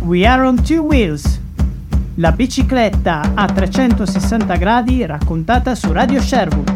We Are on Two Wheels, la bicicletta a 360 gradi raccontata su Radio Sherwood.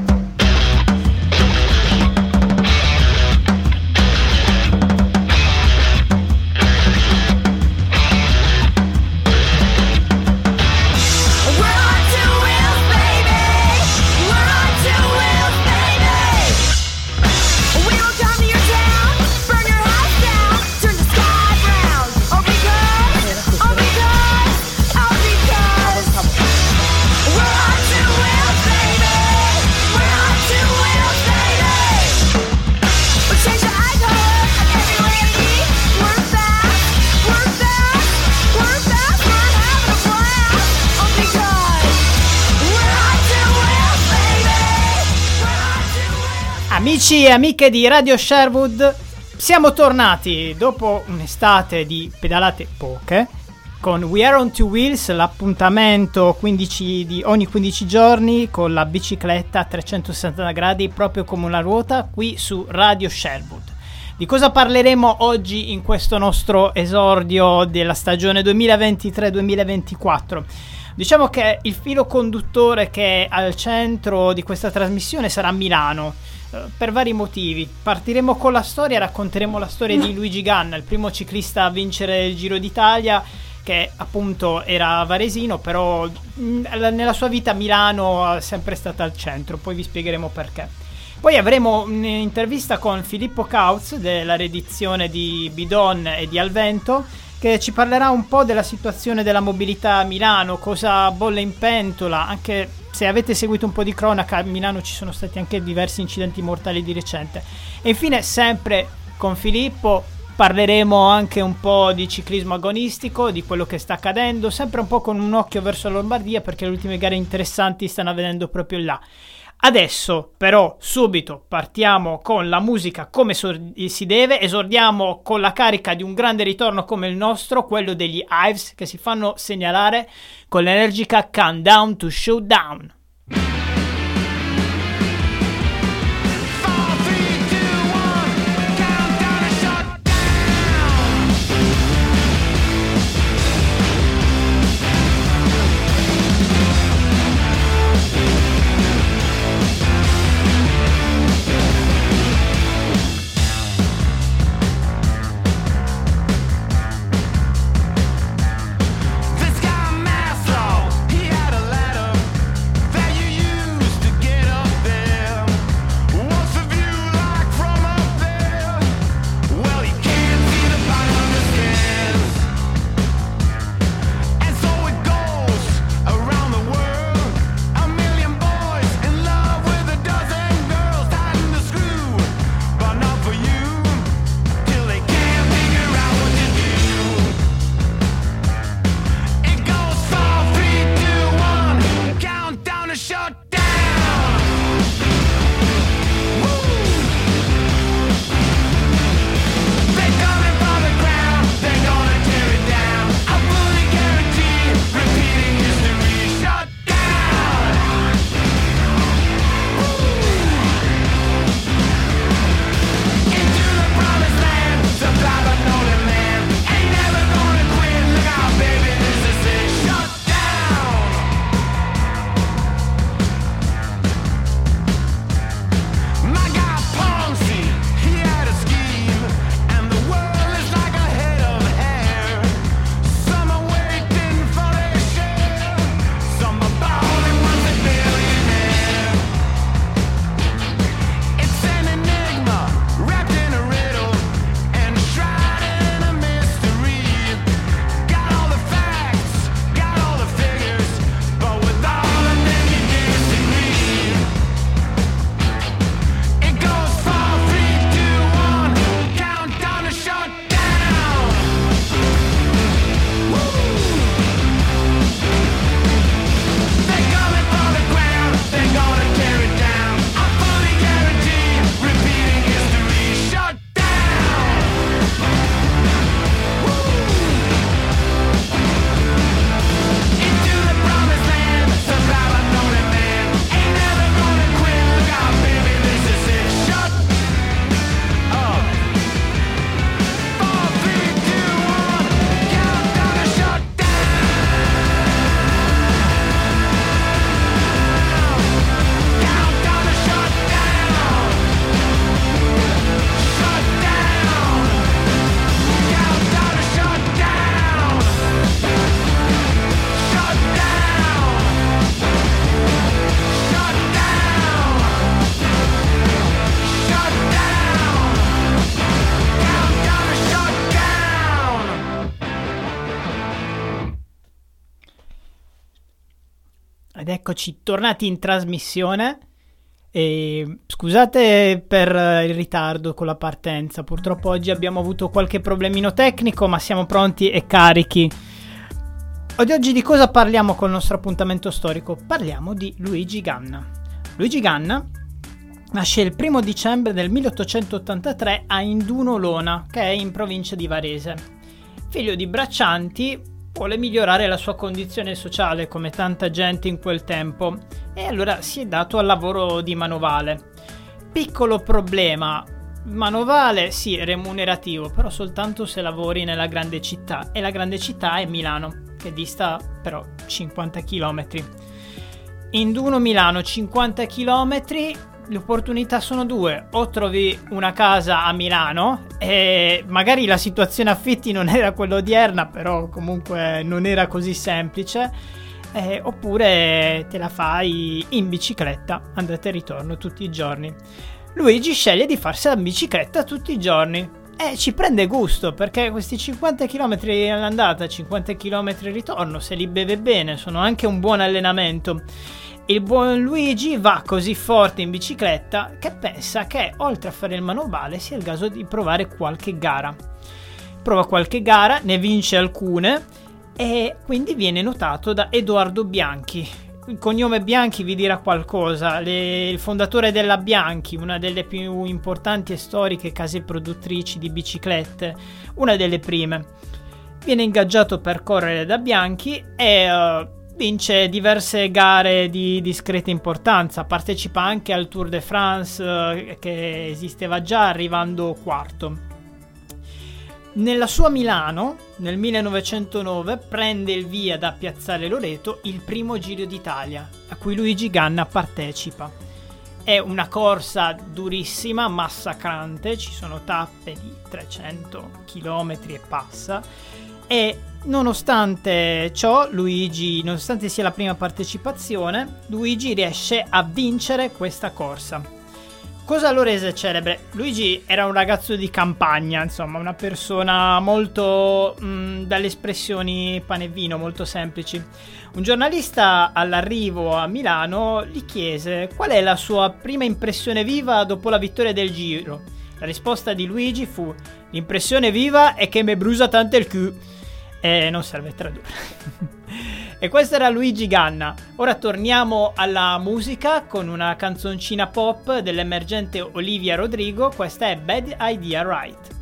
Amici e amiche di Radio Sherwood, siamo tornati dopo un'estate di pedalate poche con We Are on Two Wheels, l'appuntamento ogni 15 giorni con la bicicletta a 360 gradi proprio come una ruota qui su Radio Sherwood. Di cosa parleremo oggi in questo nostro esordio della stagione 2023-2024? Diciamo che il filo conduttore che è al centro di questa trasmissione sarà Milano. Per vari motivi. Partiremo con la storia, racconteremo la storia di Luigi Ganna, il primo ciclista a vincere il Giro d'Italia, che appunto era varesino, però nella sua vita Milano è sempre stata al centro, poi vi spiegheremo perché. Poi avremo un'intervista con Filippo Kautz della reedizione di Bidon e di Alvento, che ci parlerà un po' della situazione della mobilità a Milano, cosa bolle in pentola, anche se avete seguito un po' di cronaca, a Milano ci sono stati anche diversi incidenti mortali di recente. E infine, sempre con Filippo, parleremo anche un po' di ciclismo agonistico, di quello che sta accadendo, sempre un po' con un occhio verso la Lombardia, perché le ultime gare interessanti stanno avvenendo proprio là. Adesso però subito partiamo con la musica come si deve, esordiamo con la carica di un grande ritorno come il nostro, quello degli Hives, che si fanno segnalare con l'energica Countdown to Showdown. This guy Maslow, he had a letter Ed eccoci tornati in trasmissione. E scusate per il ritardo con la partenza, purtroppo oggi abbiamo avuto qualche problemino tecnico, ma siamo pronti e carichi. Oggi di cosa parliamo col nostro appuntamento storico? Parliamo di Luigi Ganna. Luigi Ganna nasce il 1 dicembre del 1883 a Induno Lona, che è in provincia di Varese. Figlio di braccianti, vuole migliorare la sua condizione sociale come tanta gente in quel tempo e allora si è dato al lavoro di manovale. Piccolo problema, manovale sì, remunerativo, però soltanto se lavori nella grande città, e la grande città è Milano, che dista però 50 km. Induno Milano, 50 km, le opportunità sono due: o trovi una casa a Milano e magari la situazione affitti non era quella odierna, però comunque non era così semplice, oppure te la fai in bicicletta, andata e ritorno tutti i giorni. Luigi sceglie di farsela in bicicletta tutti i giorni e ci prende gusto, perché questi 50 km all'andata, 50 km al ritorno, se li beve bene, sono anche un buon allenamento. Il buon Luigi va così forte in bicicletta che pensa che oltre a fare il manovale sia il caso di provare qualche gara. Prova qualche gara, ne vince alcune e quindi viene notato da Edoardo Bianchi. Il cognome Bianchi vi dirà qualcosa, il fondatore della Bianchi, una delle più importanti e storiche case produttrici di biciclette, una delle prime. Viene ingaggiato per correre da Bianchi e vince diverse gare di discreta importanza, partecipa anche al Tour de France che esisteva già, arrivando quarto. Nella sua Milano, nel 1909, prende il via da Piazzale Loreto il primo Giro d'Italia, a cui Luigi Ganna partecipa. È una corsa durissima, massacrante, ci sono tappe di 300 km e passa, e nonostante ciò, Luigi, nonostante sia la prima partecipazione, Luigi riesce a vincere questa corsa. Cosa lo rese celebre? Luigi era un ragazzo di campagna, insomma, una persona molto dalle espressioni pane e vino, molto semplici. Un giornalista all'arrivo a Milano gli chiese qual è la sua prima impressione viva dopo la vittoria del Giro. La risposta di Luigi fu: l'impressione viva è che mi brusa tanto il cul. Non serve tradurre. E questo era Luigi Ganna. Ora torniamo alla musica con una canzoncina pop dell'emergente Olivia Rodrigo. Questa è Bad Idea Right.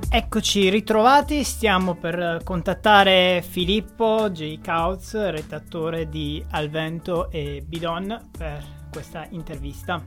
Eccoci ritrovati, stiamo per contattare Filippo J. Kautz, redattore di Al Vento e Bidon, per questa intervista.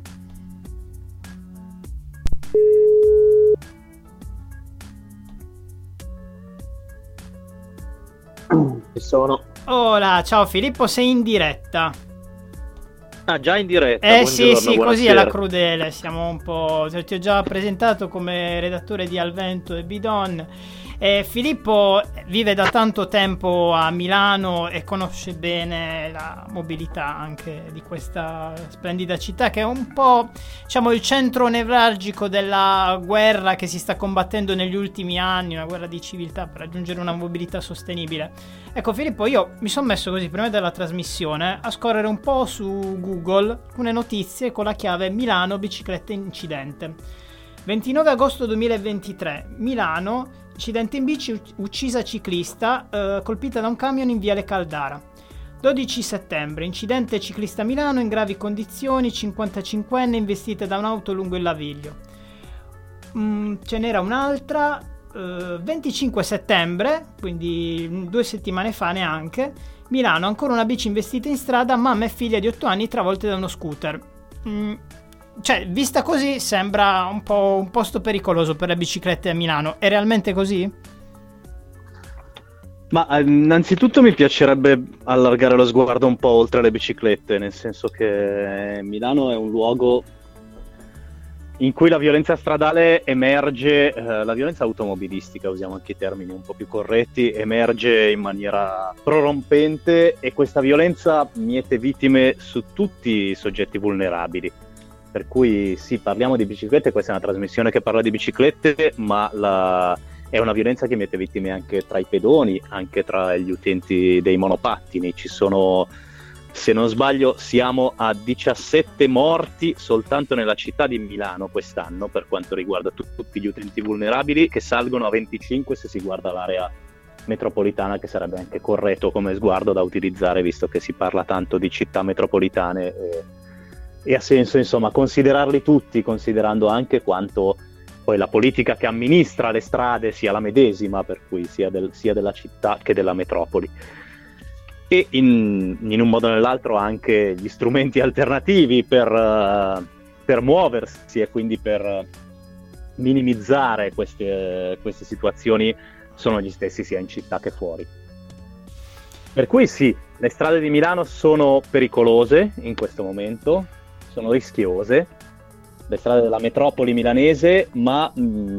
Ci sono. Hola, ciao Filippo, sei in diretta. Ah, già in diretta. Sì, buonasera. Così alla crudele, siamo un po'... Ti ho già presentato come redattore di Al Vento e Bidon. Filippo vive da tanto tempo a Milano e conosce bene la mobilità anche di questa splendida città, che è un po', diciamo, il centro nevralgico della guerra che si sta combattendo negli ultimi anni, una guerra di civiltà per raggiungere una mobilità sostenibile. Ecco Filippo, io mi sono messo così prima della trasmissione a scorrere un po' su Google alcune notizie con la chiave Milano bicicletta incidente. 29 agosto 2023, Milano, incidente in bici, uccisa ciclista, colpita da un camion in viale Caldara. 12 settembre, incidente ciclista a Milano in gravi condizioni, 55enne investita da un'auto lungo il Naviglio. Ce n'era un'altra, 25 settembre, quindi 2 settimane fa neanche, Milano, ancora una bici investita in strada, mamma e figlia di 8 anni travolte da uno scooter. Cioè, vista così sembra un po' un posto pericoloso per le biciclette a Milano. È realmente così? Ma innanzitutto mi piacerebbe allargare lo sguardo un po' oltre le biciclette, nel senso che Milano è un luogo in cui la violenza stradale emerge, la violenza automobilistica, usiamo anche i termini un po' più corretti, emerge in maniera prorompente, e questa violenza miete vittime su tutti i soggetti vulnerabili. Per cui sì, parliamo di biciclette, questa è una trasmissione che parla di biciclette, ma è una violenza che mette vittime anche tra i pedoni, anche tra gli utenti dei monopattini. Ci sono, se non sbaglio, siamo a 17 morti soltanto nella città di Milano quest'anno per quanto riguarda tutti gli utenti vulnerabili, che salgono a 25 se si guarda l'area metropolitana, che sarebbe anche corretto come sguardo da utilizzare, visto che si parla tanto di città metropolitane. E ha senso, insomma, considerarli tutti, considerando anche quanto poi la politica che amministra le strade sia la medesima, per cui sia della città che della metropoli. E in un modo o nell'altro anche gli strumenti alternativi per muoversi e quindi per minimizzare queste situazioni sono gli stessi sia in città che fuori. Per cui sì, le strade di Milano sono pericolose in questo momento, sono rischiose, le strade della metropoli milanese, ma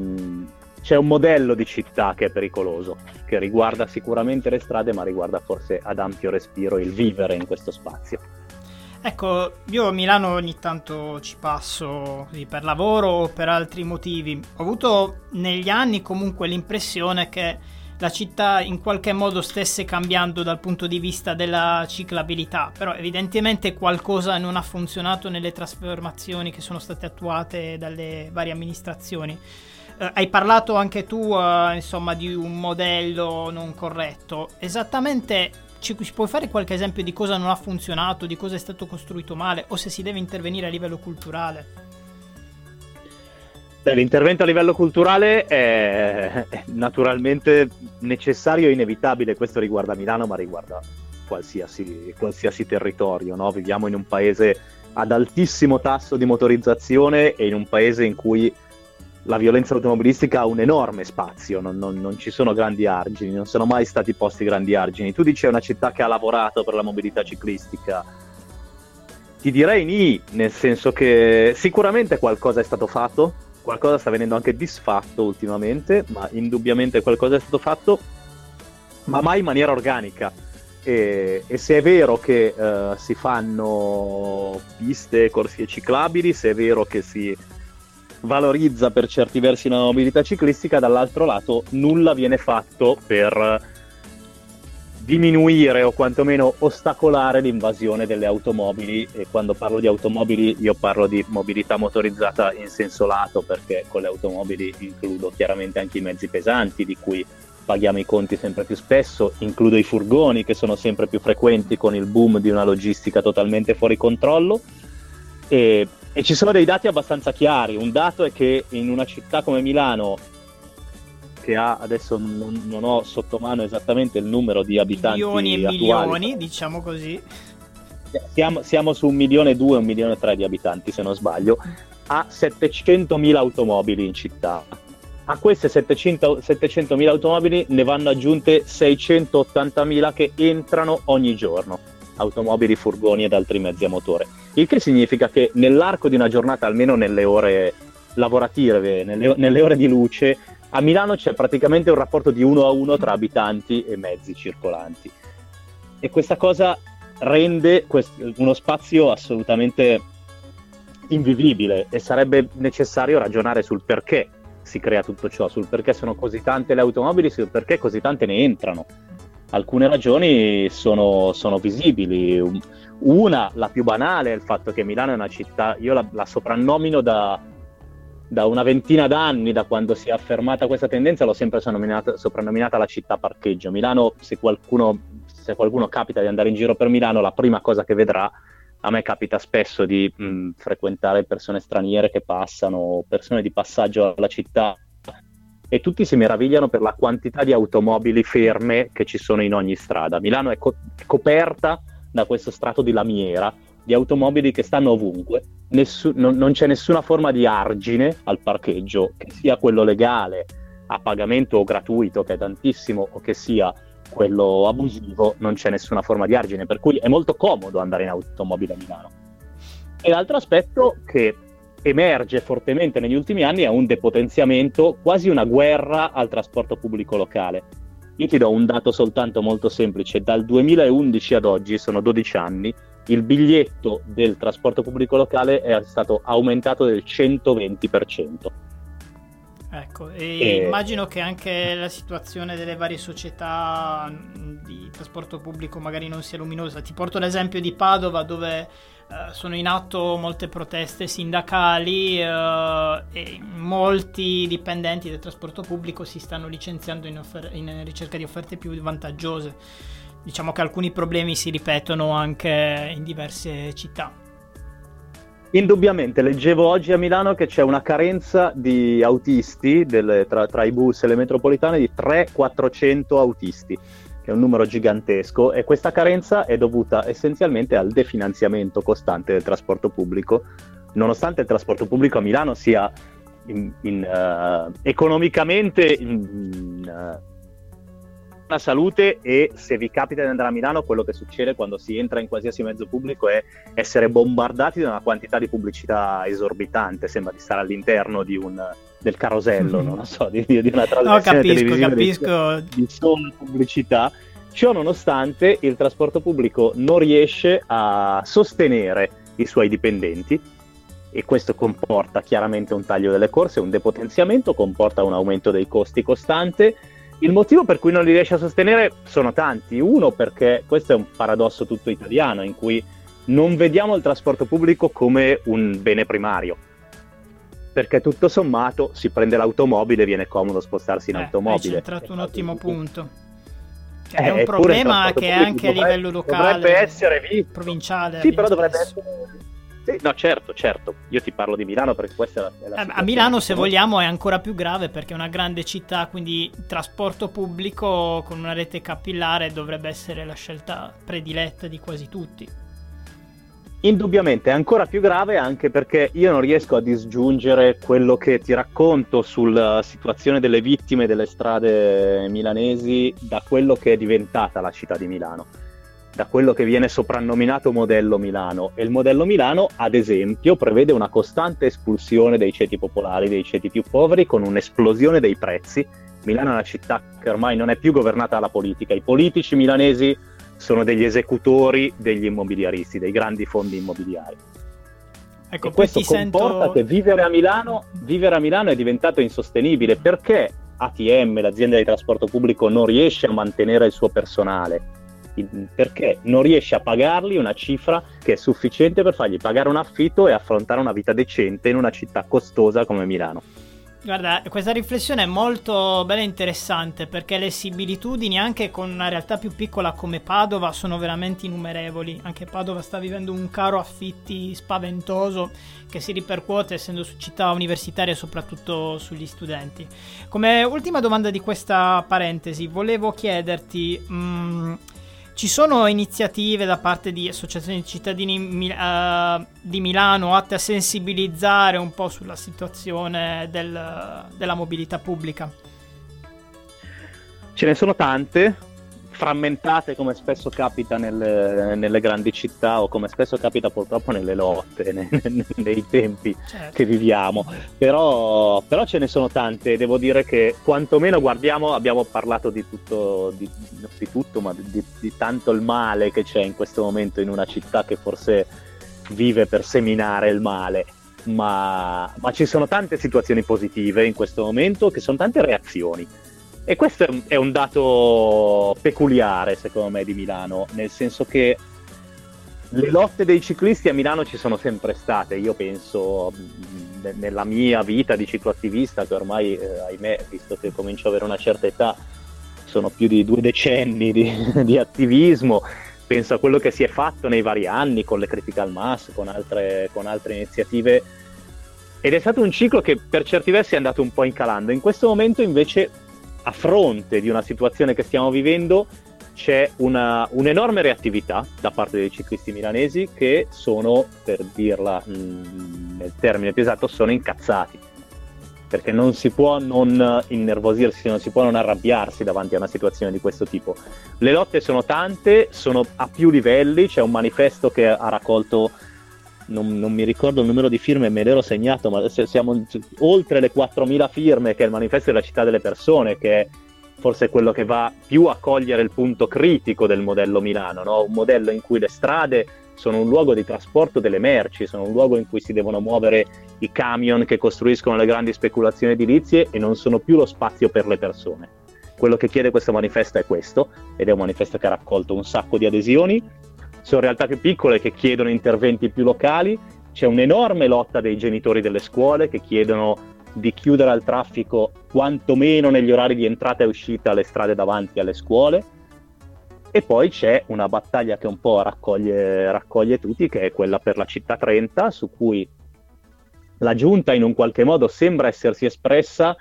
c'è un modello di città che è pericoloso, che riguarda sicuramente le strade, ma riguarda forse ad ampio respiro il vivere in questo spazio. Ecco, io a Milano ogni tanto ci passo così, per lavoro o per altri motivi. Ho avuto negli anni comunque l'impressione che la città in qualche modo stesse cambiando dal punto di vista della ciclabilità, però evidentemente qualcosa non ha funzionato nelle trasformazioni che sono state attuate dalle varie amministrazioni. Hai parlato anche tu, insomma, di un modello non corretto. Esattamente ci puoi fare qualche esempio di cosa non ha funzionato, di cosa è stato costruito male, o se si deve intervenire a livello culturale? L'intervento a livello culturale è naturalmente necessario e inevitabile. Questo riguarda Milano, ma riguarda qualsiasi territorio, no? Viviamo in un paese ad altissimo tasso di motorizzazione e in un paese in cui la violenza automobilistica ha un enorme spazio, non ci sono grandi argini, non sono mai stati posti grandi argini. Tu dici è una città che ha lavorato per la mobilità ciclistica. Ti direi nì, nel senso che sicuramente qualcosa è stato fatto, qualcosa sta venendo anche disfatto ultimamente, ma indubbiamente qualcosa è stato fatto, ma mai in maniera organica. E se è vero che si fanno piste, corsie ciclabili, se è vero che si valorizza per certi versi la mobilità ciclistica, dall'altro lato nulla viene fatto per diminuire o quantomeno ostacolare l'invasione delle automobili. E quando parlo di automobili io parlo di mobilità motorizzata in senso lato, perché con le automobili includo chiaramente anche i mezzi pesanti di cui paghiamo i conti sempre più spesso, includo i furgoni che sono sempre più frequenti con il boom di una logistica totalmente fuori controllo, e ci sono dei dati abbastanza chiari. Un dato è che in una città come Milano che ha, adesso non ho sotto mano esattamente il numero di abitanti milioni e attuali. milioni, diciamo così. Siamo su 1,2 milioni, 1,3 milioni di abitanti, se non sbaglio, ha 700.000 automobili in città. A queste 700.000 automobili ne vanno aggiunte 680.000 che entrano ogni giorno, automobili, furgoni ed altri mezzi a motore. Il che significa che nell'arco di una giornata, almeno nelle ore lavorative, nelle ore di luce, a Milano c'è praticamente un rapporto di 1-1 tra abitanti e mezzi circolanti. E questa cosa rende uno spazio assolutamente invivibile, e sarebbe necessario ragionare sul perché si crea tutto ciò, sul perché sono così tante le automobili, sul perché così tante ne entrano. Alcune ragioni sono visibili. Una, la più banale, è il fatto che Milano è una città, io la soprannomino da una ventina d'anni, da quando si è affermata questa tendenza, l'ho sempre soprannominata la città parcheggio. Milano, se qualcuno capita di andare in giro per Milano, la prima cosa che vedrà, a me capita spesso di frequentare persone straniere che passano, persone di passaggio alla città, e tutti si meravigliano per la quantità di automobili ferme che ci sono in ogni strada. Milano è coperta da questo strato di lamiera di automobili che stanno ovunque. Non c'è nessuna forma di argine al parcheggio, che sia quello legale a pagamento o gratuito, che è tantissimo, o che sia quello abusivo. Non c'è nessuna forma di argine, per cui è molto comodo andare in automobile a Milano. E l'altro aspetto che emerge fortemente negli ultimi anni è un depotenziamento, quasi una guerra al trasporto pubblico locale. Io ti do un dato soltanto molto semplice: dal 2011 ad oggi, sono 12 anni, il biglietto del trasporto pubblico locale è stato aumentato del 120%. Ecco, e immagino che anche la situazione delle varie società di trasporto pubblico magari non sia luminosa. Ti porto l'esempio di Padova, dove sono in atto molte proteste sindacali e molti dipendenti del trasporto pubblico si stanno licenziando in ricerca di offerte più vantaggiose. Diciamo che alcuni problemi si ripetono anche in diverse città. Indubbiamente, leggevo oggi a Milano che c'è una carenza di autisti tra i bus e le metropolitane di 300-400 autisti, che è un numero gigantesco, e questa carenza è dovuta essenzialmente al definanziamento costante del trasporto pubblico, nonostante il trasporto pubblico a Milano sia economicamente una salute. E se vi capita di andare a Milano, quello che succede quando si entra in qualsiasi mezzo pubblico è essere bombardati da una quantità di pubblicità esorbitante. Sembra di stare all'interno del carosello, non lo so, di una trasmissione televisiva. Capisco. Di sola pubblicità. Ciò nonostante, il trasporto pubblico non riesce a sostenere i suoi dipendenti, e questo comporta chiaramente un taglio delle corse, un depotenziamento, comporta un aumento dei costi costante. Il motivo per cui non li riesce a sostenere sono tanti. Uno, perché questo è un paradosso tutto italiano, in cui non vediamo il trasporto pubblico come un bene primario, perché tutto sommato si prende l'automobile e viene comodo spostarsi in automobile. Hai centrato un ottimo punto. È un problema che è anche a livello locale, dovrebbe essere visto, provinciale. Sì, però dovrebbe essere... Sì, no, certo. Io ti parlo di Milano perché questa è la a Milano, se vogliamo, è ancora più grave, perché è una grande città, quindi trasporto pubblico con una rete capillare dovrebbe essere la scelta prediletta di quasi tutti. Indubbiamente è ancora più grave, anche perché io non riesco a disgiungere quello che ti racconto sulla situazione delle vittime delle strade milanesi da quello che è diventata la città di Milano, da quello che viene soprannominato modello Milano. E il modello Milano, ad esempio, prevede una costante espulsione dei ceti popolari, dei ceti più poveri, con un'esplosione dei prezzi. Milano è una città che ormai non è più governata dalla politica. I politici milanesi sono degli esecutori degli immobiliaristi, dei grandi fondi immobiliari. Ecco, e questo comporta che vivere a Milano è diventato insostenibile, perché ATM, l'azienda di trasporto pubblico, non riesce a mantenere il suo personale, perché non riesce a pagargli una cifra che è sufficiente per fargli pagare un affitto e affrontare una vita decente in una città costosa come Milano. Guarda, questa riflessione è molto bella e interessante, perché le similitudini anche con una realtà più piccola come Padova sono veramente innumerevoli. Anche Padova sta vivendo un caro affitti spaventoso che si ripercuote, essendo su città universitarie, soprattutto sugli studenti. Come ultima domanda di questa parentesi, volevo chiederti... ci sono iniziative da parte di associazioni di cittadini di Milano atte a sensibilizzare un po' sulla situazione della mobilità pubblica? Ce ne sono tante, frammentate come spesso capita nelle grandi città, o come spesso capita purtroppo nelle lotte, nei tempi che viviamo. Però ce ne sono tante. Devo dire che quantomeno abbiamo parlato di tutto, ma di tanto il male che c'è in questo momento in una città che forse vive per seminare il male. Ma ci sono tante situazioni positive in questo momento, che sono tante reazioni. E questo è un dato peculiare, secondo me, di Milano, nel senso che le lotte dei ciclisti a Milano ci sono sempre state. Io penso, nella mia vita di cicloattivista, che ormai, ahimè, visto che comincio ad avere una certa età, sono più di 2 decenni di attivismo, penso a quello che si è fatto nei vari anni con le Critical Mass, con altre iniziative, ed è stato un ciclo che per certi versi è andato un po' incalando. In questo momento invece, a fronte di una situazione che stiamo vivendo, c'è un'enorme reattività da parte dei ciclisti milanesi, che sono, per dirla nel termine più esatto, sono incazzati, perché non si può non innervosirsi, non si può non arrabbiarsi davanti a una situazione di questo tipo. Le lotte sono tante, sono a più livelli. C'è un manifesto che ha raccolto, non mi ricordo il numero di firme, me l'ero segnato, ma siamo oltre le 4.000 firme, che è il manifesto della città delle persone, che è forse quello che va più a cogliere il punto critico del modello Milano, no? Un modello in cui le strade sono un luogo di trasporto delle merci, sono un luogo in cui si devono muovere i camion che costruiscono le grandi speculazioni edilizie, e non sono più lo spazio per le persone. Quello che chiede questo manifesto è questo, ed è un manifesto che ha raccolto un sacco di adesioni. Sono realtà più piccole che chiedono interventi più locali. C'è un'enorme lotta dei genitori delle scuole, che chiedono di chiudere al traffico quantomeno negli orari di entrata e uscita le strade davanti alle scuole. E poi c'è una battaglia che un po' raccoglie tutti, che è quella per la città 30, su cui la giunta in un qualche modo sembra essersi espressa,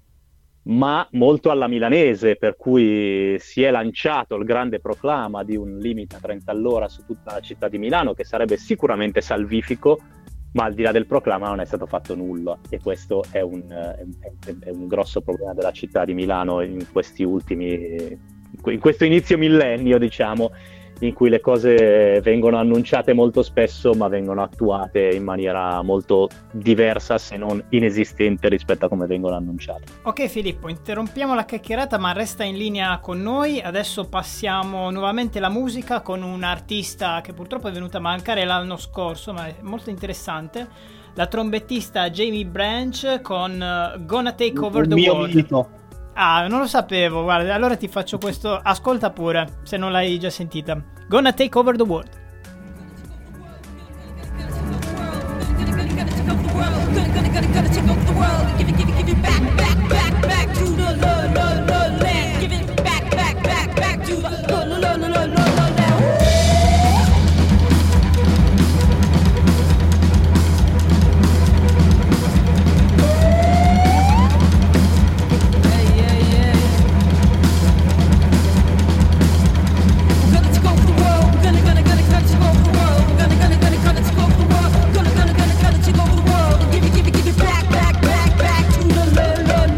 ma molto alla milanese, per cui si è lanciato il grande proclama di un limite a 30 all'ora su tutta la città di Milano, che sarebbe sicuramente salvifico, ma al di là del proclama non è stato fatto nulla, e questo è un grosso problema della città di Milano in questo inizio millennio, diciamo, in cui le cose vengono annunciate molto spesso, ma vengono attuate in maniera molto diversa, se non inesistente, rispetto a come vengono annunciate. Ok Filippo, interrompiamo la chiacchierata, ma resta in linea con noi. Adesso passiamo nuovamente la musica con un artista che purtroppo è venuta a mancare l'anno scorso, ma è molto interessante, la trombettista Jamie Branch con Gonna Take Over the World. Mito. Ah, non lo sapevo, guarda, allora ti faccio questo, ascolta pure, se non l'hai già sentita. Gonna Take Over the World. Give it back to the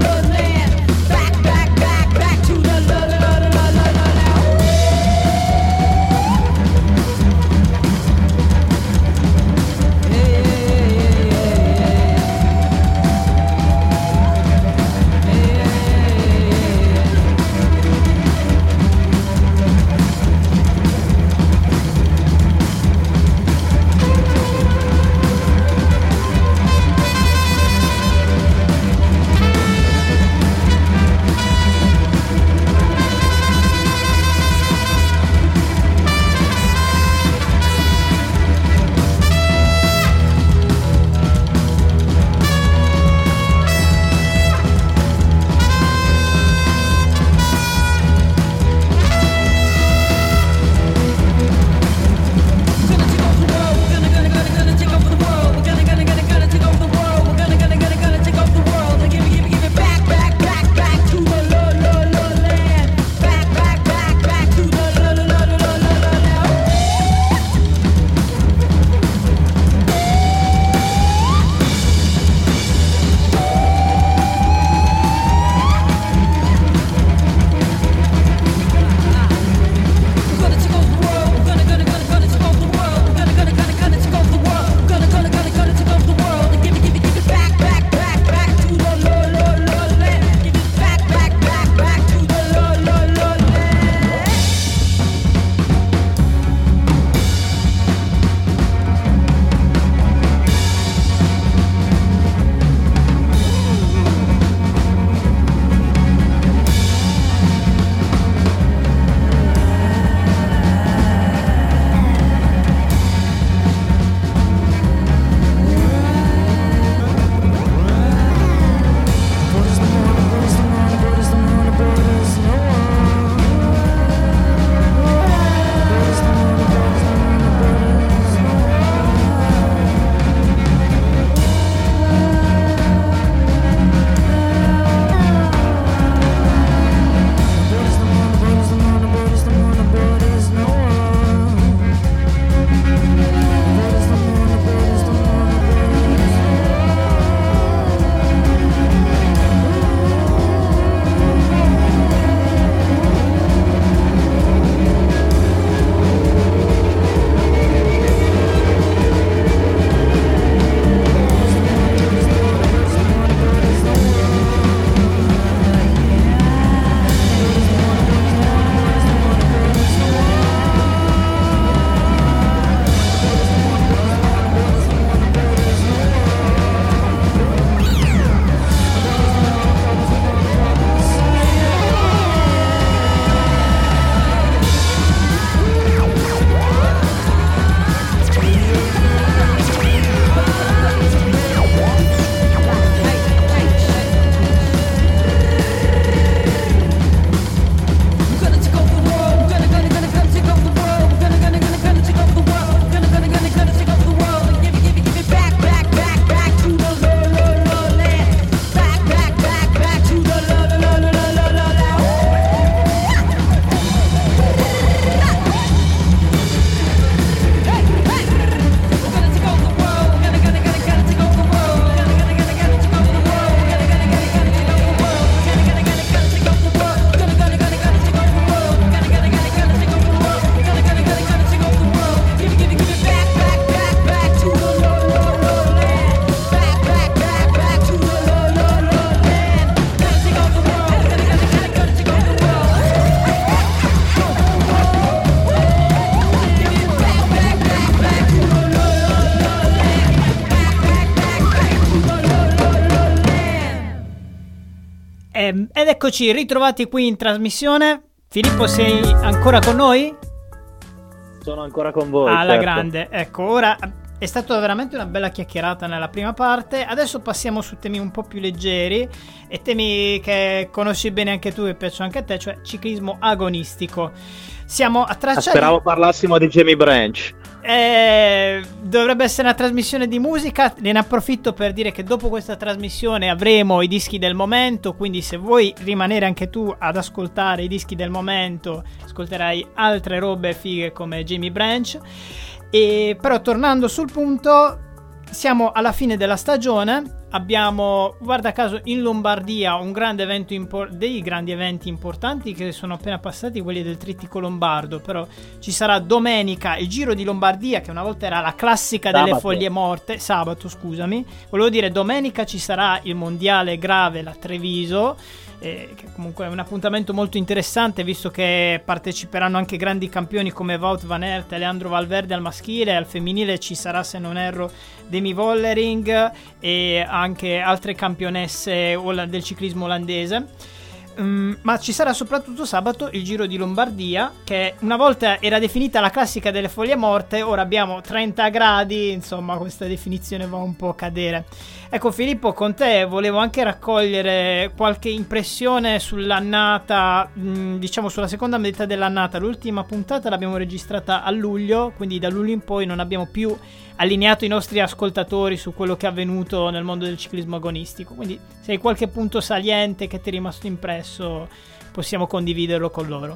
Ed eccoci ritrovati qui in trasmissione. Filippo, sei ancora con noi? Sono ancora con voi. Alla certo. grande. Ecco, ora è stata veramente una bella chiacchierata nella prima parte. Adesso passiamo su temi un po' più leggeri e temi che conosci bene anche tu e piacciono anche a te, cioè ciclismo agonistico. Siamo a tracciare. Speravo parlassimo di Jamie Branch. Dovrebbe essere una trasmissione di musica. Ne approfitto per dire che dopo questa trasmissione avremo i dischi del momento, quindi se vuoi rimanere anche tu ad ascoltare i dischi del momento, ascolterai altre robe fighe come Jamie Branch. Però tornando sul punto, siamo alla fine della stagione. Abbiamo, guarda caso, in Lombardia un grande evento dei grandi eventi importanti che sono appena passati, quelli del Trittico Lombardo. Però ci sarà domenica il Giro di Lombardia, che una volta era la classica delle foglie morte. Sabato, scusami. Volevo dire, domenica ci sarà il mondiale Gravel a Treviso, che comunque è un appuntamento molto interessante, visto che parteciperanno anche grandi campioni come Wout van Aert e Leandro Valverde al maschile. Al femminile ci sarà, se non erro, Demi Vollering e anche altre campionesse del ciclismo olandese. Ma ci sarà soprattutto sabato il Giro di Lombardia, che una volta era definita la classica delle foglie morte, ora abbiamo 30 gradi, insomma questa definizione va un po' a cadere. Ecco Filippo, con te volevo anche raccogliere qualche impressione sull'annata, diciamo sulla seconda metà dell'annata. L'ultima puntata l'abbiamo registrata a luglio, quindi da luglio in poi non abbiamo più allineato i nostri ascoltatori su quello che è avvenuto nel mondo del ciclismo agonistico, quindi se hai qualche punto saliente che ti è rimasto impresso possiamo condividerlo con loro.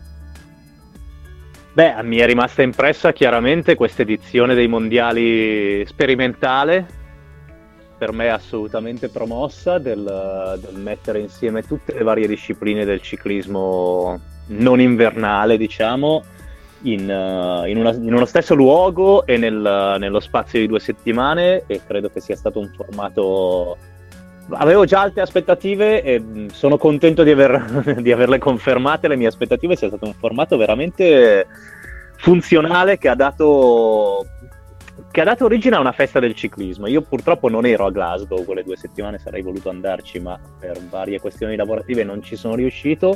Beh, mi è rimasta impressa chiaramente questa edizione dei mondiali sperimentale, per me assolutamente promossa, del mettere insieme tutte le varie discipline del ciclismo non invernale, diciamo, in uno stesso luogo e nello spazio di 2 settimane, e credo che sia stato un formato. Avevo già alte aspettative e sono contento di averle confermate le mie aspettative. Sia stato un formato veramente funzionale che ha dato origine a una festa del ciclismo. Io purtroppo non ero a Glasgow quelle 2 settimane, sarei voluto andarci, ma per varie questioni lavorative non ci sono riuscito.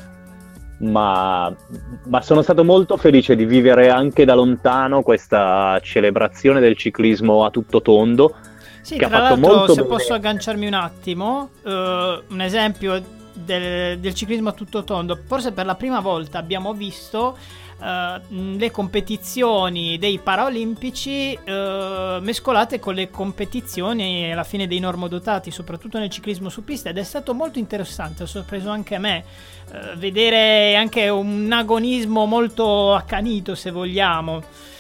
Ma sono stato molto felice di vivere anche da lontano questa celebrazione del ciclismo a tutto tondo. Sì, che tra ha fatto l'altro, molto se bene. posso agganciarmi un attimo, un esempio del ciclismo a tutto tondo. Forse per la prima volta abbiamo visto le competizioni dei paraolimpici mescolate con le competizioni alla fine dei normodotati, soprattutto nel ciclismo su pista, ed è stato molto interessante. Ha sorpreso anche me vedere anche un agonismo molto accanito, se vogliamo.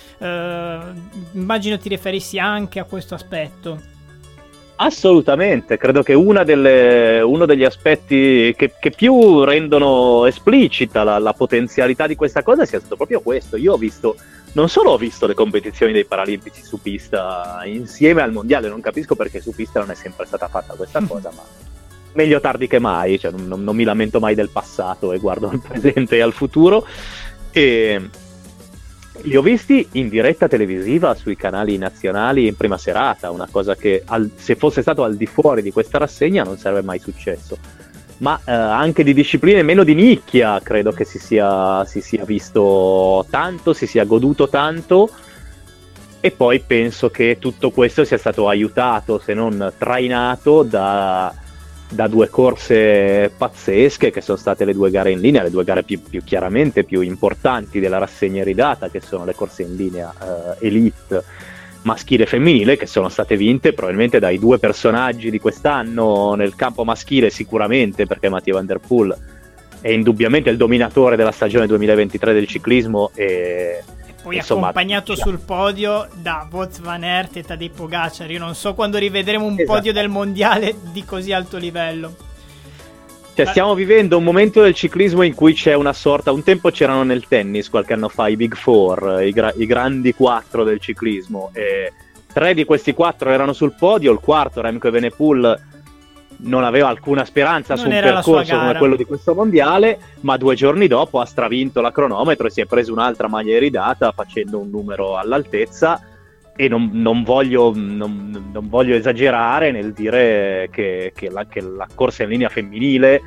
Immagino ti riferissi anche a questo aspetto. Assolutamente, credo che uno degli aspetti che più rendono esplicita la potenzialità di questa cosa sia stato proprio questo. Io non solo ho visto le competizioni dei paralimpici su pista insieme al mondiale, non capisco perché su pista non è sempre stata fatta questa cosa, ma meglio tardi che mai, cioè non mi lamento mai del passato e guardo al presente e al futuro. E li ho visti in diretta televisiva sui canali nazionali in prima serata, una cosa che se fosse stato al di fuori di questa rassegna non sarebbe mai successo. Ma anche di discipline meno di nicchia credo che si sia visto tanto, si sia goduto tanto, e poi penso che tutto questo sia stato aiutato, se non trainato, da 2 corse pazzesche che sono state le 2 gare in linea, le 2 gare più chiaramente più importanti della rassegna iridata, che sono le corse in linea elite maschile e femminile, che sono state vinte probabilmente dai 2 personaggi di quest'anno. Nel campo maschile sicuramente, perché Mathieu Van Der Poel è indubbiamente il dominatore della stagione 2023 del ciclismo, e poi insomma, accompagnato sul podio da Wout van Aert e Tadej Pogacar. Io non so quando rivedremo un Esatto. podio del mondiale di così alto livello. Cioè, stiamo vivendo un momento del ciclismo in cui c'è una sorta. Un tempo c'erano nel tennis, qualche anno fa, i Big Four, i grandi 4 del ciclismo, e 3 di questi 4 erano sul podio. Il quarto, Remco Evenepoel, non aveva alcuna speranza su un percorso come quello di questo mondiale, ma 2 giorni dopo ha stravinto la cronometro e si è preso un'altra maglia iridata facendo un numero all'altezza. E non voglio esagerare nel dire che la corsa in linea femminile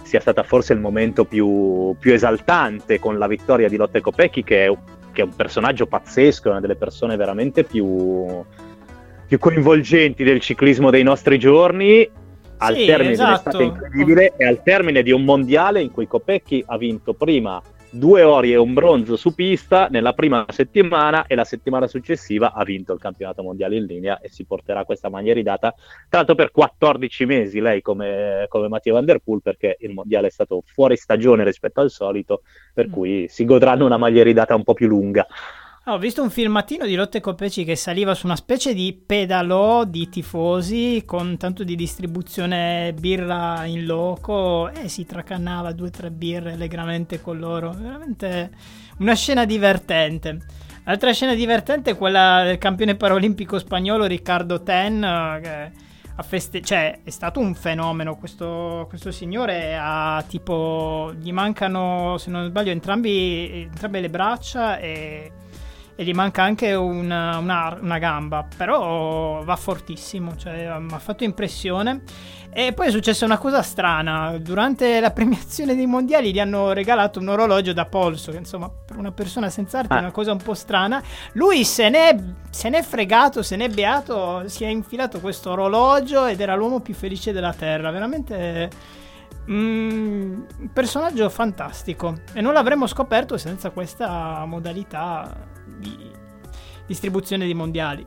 sia stata forse il momento più esaltante, con la vittoria di Lotte Kopecky, che è un personaggio pazzesco, è una delle persone veramente più coinvolgenti del ciclismo dei nostri giorni, al termine di un'estate incredibile e al termine di un mondiale in cui Kopecky ha vinto prima 2 ori e un bronzo su pista nella prima settimana, e la settimana successiva ha vinto il campionato mondiale in linea e si porterà questa maglia ridata, tra l'altro per 14 mesi lei come Mathieu Van Der Poel, perché il mondiale è stato fuori stagione rispetto al solito, per cui si godranno una maglia ridata un po' più lunga. Ho visto un filmatino di Lotte Kopecky che saliva su una specie di pedalò di tifosi con tanto di distribuzione birra in loco e si tracannava 2-3 birre allegramente con loro. Veramente una scena divertente. L'altra scena divertente è quella del campione paraolimpico spagnolo Ricardo Ten, che è stato un fenomeno questo signore. Gli mancano, se non sbaglio, entrambe le braccia e gli manca anche una gamba, però va fortissimo, cioè mi ha fatto impressione. E poi è successa una cosa strana: durante la premiazione dei mondiali gli hanno regalato un orologio da polso, che insomma per una persona senza arti è una cosa un po' strana. Lui se n'è fregato, se n'è beato, si è infilato questo orologio ed era l'uomo più felice della terra, veramente un personaggio fantastico, e non l'avremmo scoperto senza questa modalità di distribuzione di mondiali.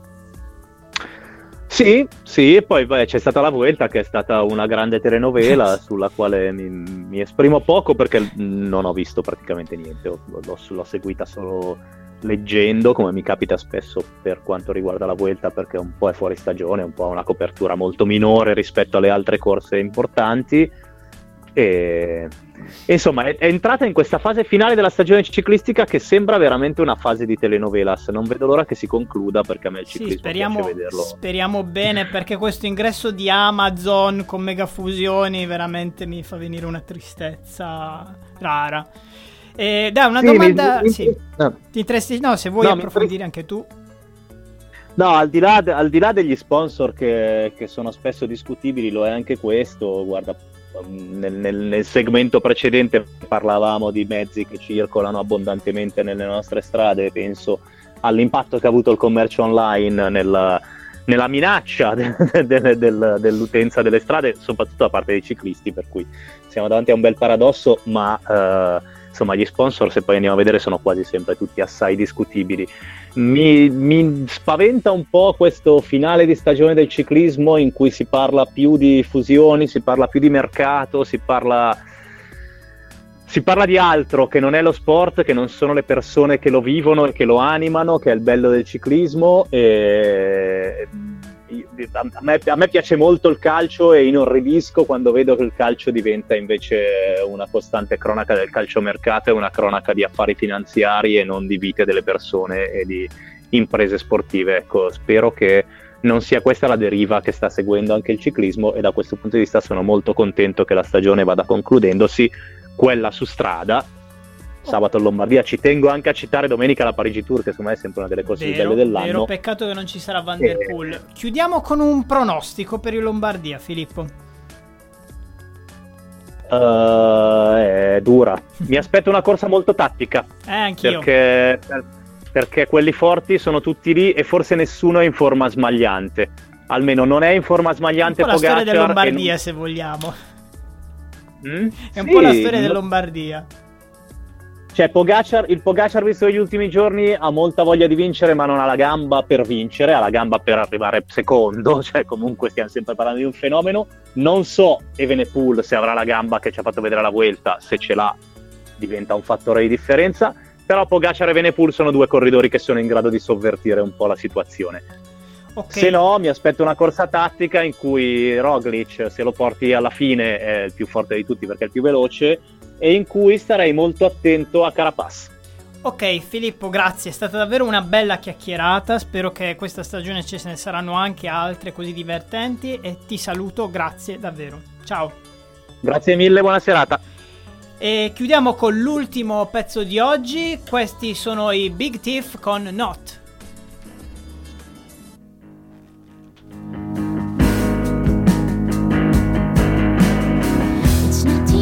Sì, e poi c'è stata la Vuelta, che è stata una grande telenovela sulla quale mi esprimo poco, perché non ho visto praticamente niente, l'ho seguita solo leggendo, come mi capita spesso per quanto riguarda la Vuelta, perché un po' è fuori stagione, un po' una copertura molto minore rispetto alle altre corse importanti, e insomma è entrata in questa fase finale della stagione ciclistica che sembra veramente una fase di telenovelas. Non vedo l'ora che si concluda, perché a me il ciclismo piace vederlo. Speriamo bene, perché questo ingresso di Amazon con megafusioni veramente mi fa venire una tristezza rara. Dai, una domanda. Ti interessi? No, se vuoi approfondire anche tu. No, al di là degli sponsor che sono spesso discutibili, lo è anche questo. Guarda, nel segmento precedente parlavamo di mezzi che circolano abbondantemente nelle nostre strade. Penso all'impatto che ha avuto il commercio online nella minaccia dell'utenza delle strade, soprattutto da parte dei ciclisti, per cui siamo davanti a un bel paradosso, ma insomma gli sponsor, se poi andiamo a vedere, sono quasi sempre tutti assai discutibili. Mi spaventa un po' questo finale di stagione del ciclismo, in cui si parla più di fusioni, si parla più di mercato, si parla di altro che non è lo sport, che non sono le persone che lo vivono e che lo animano, che è il bello del ciclismo. E a me piace molto il calcio, e inorridisco quando vedo che il calcio diventa invece una costante cronaca del calciomercato e una cronaca di affari finanziari e non di vite delle persone e di imprese sportive. Ecco, spero che non sia questa la deriva che sta seguendo anche il ciclismo, e da questo punto di vista sono molto contento che la stagione vada concludendosi, quella su strada. Sabato in Lombardia, ci tengo anche a citare domenica la Parigi Tour, che secondo me è sempre una delle cose più belle dell'anno. Vero, peccato che non ci sarà Van Der Poel. Chiudiamo con un pronostico per il Lombardia, Filippo. È dura. Mi aspetto una corsa molto tattica. Anch'io. Perché quelli forti sono tutti lì, e forse nessuno è in forma smagliante. Almeno non è in forma smagliante Pogacar. È un po' la storia del Lombardia, se vogliamo. È un po' la storia del Lombardia. Cioè il Pogacar visto negli ultimi giorni ha molta voglia di vincere, ma non ha la gamba per vincere, ha la gamba per arrivare secondo, cioè comunque stiamo sempre parlando di un fenomeno. Non so Evenepoel se avrà la gamba che ci ha fatto vedere la Vuelta, se ce l'ha diventa un fattore di differenza, però Pogacar e Evenepoel sono due corridori che sono in grado di sovvertire un po' la situazione. Okay. Se no mi aspetto una corsa tattica in cui Roglic, se lo porti alla fine, è il più forte di tutti perché è il più veloce, e in cui starei molto attento a Carapaz. Ok Filippo, grazie, è stata davvero una bella chiacchierata, spero che questa stagione ce ne saranno anche altre così divertenti, e ti saluto, grazie davvero, ciao. Grazie mille, buona serata. E chiudiamo con l'ultimo pezzo di oggi, questi sono i Big Thief con Not. It's not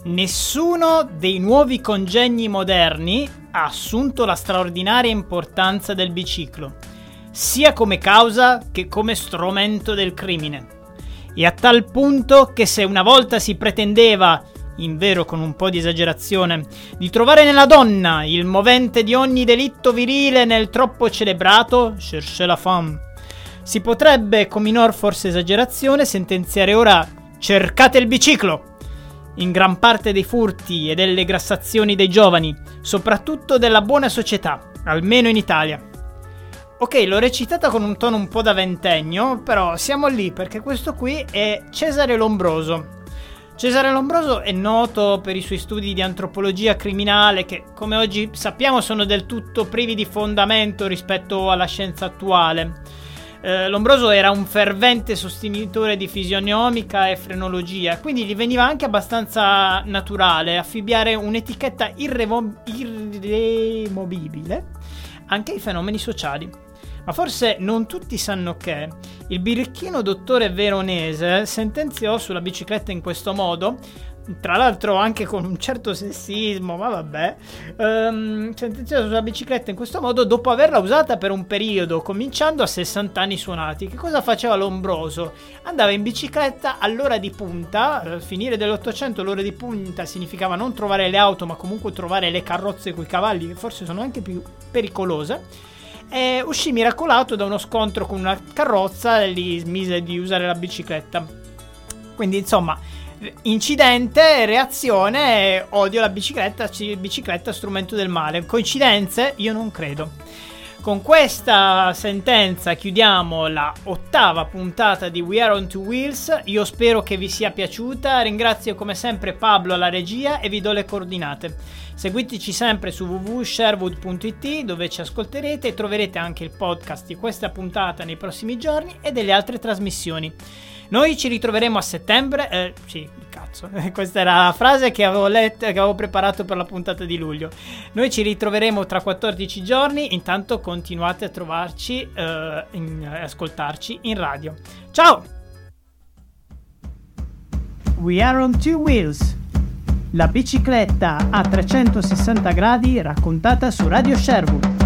Nessuno dei nuovi congegni moderni ha assunto la straordinaria importanza del biciclo, sia come causa che come strumento del crimine. E a tal punto che se una volta si pretendeva, invero con un po' di esagerazione, di trovare nella donna il movente di ogni delitto virile nel troppo celebrato cherchez la femme, si potrebbe, con minor forse esagerazione, sentenziare ora cercate il biciclo in gran parte dei furti e delle grassazioni dei giovani, soprattutto della buona società, almeno in Italia. Ok, l'ho recitata con un tono un po' da ventennio, però siamo lì perché questo qui è Cesare Lombroso. Cesare Lombroso è noto per i suoi studi di antropologia criminale che, come oggi sappiamo, sono del tutto privi di fondamento rispetto alla scienza attuale. Lombroso era un fervente sostenitore di fisionomica e frenologia, quindi gli veniva anche abbastanza naturale affibbiare un'etichetta irremovibile anche ai fenomeni sociali. Ma forse non tutti sanno che il birichino dottore veronese sentenziò sulla bicicletta in questo modo, tra l'altro anche con un certo sessismo, ma vabbè, sentenziò sulla bicicletta in questo modo dopo averla usata per un periodo, cominciando a 60 anni suonati. Che cosa faceva Lombroso? Andava in bicicletta all'ora di punta, al finire dell'Ottocento l'ora di punta significava non trovare le auto, ma comunque trovare le carrozze coi cavalli, che forse sono anche più pericolose. E uscì miracolato da uno scontro con una carrozza e gli smise di usare la bicicletta. Quindi insomma, incidente, reazione, odio la bicicletta, bicicletta strumento del male. Coincidenze? Io non credo. Con questa sentenza chiudiamo la 8ª puntata di We Are on Two Wheels. Io spero che vi sia piaciuta. Ringrazio come sempre Pablo alla regia e vi do le coordinate. Seguiteci sempre su www.sherwood.it, dove ci ascolterete e troverete anche il podcast di questa puntata nei prossimi giorni e delle altre trasmissioni. Noi ci ritroveremo a settembre. Questa era la frase che avevo letto, che avevo preparato per la puntata di luglio. Noi ci ritroveremo tra 14 giorni. Intanto continuate a trovarci, ascoltarci in radio. Ciao! We Are on Two Wheels, la bicicletta a 360 gradi raccontata su Radio Sherwood.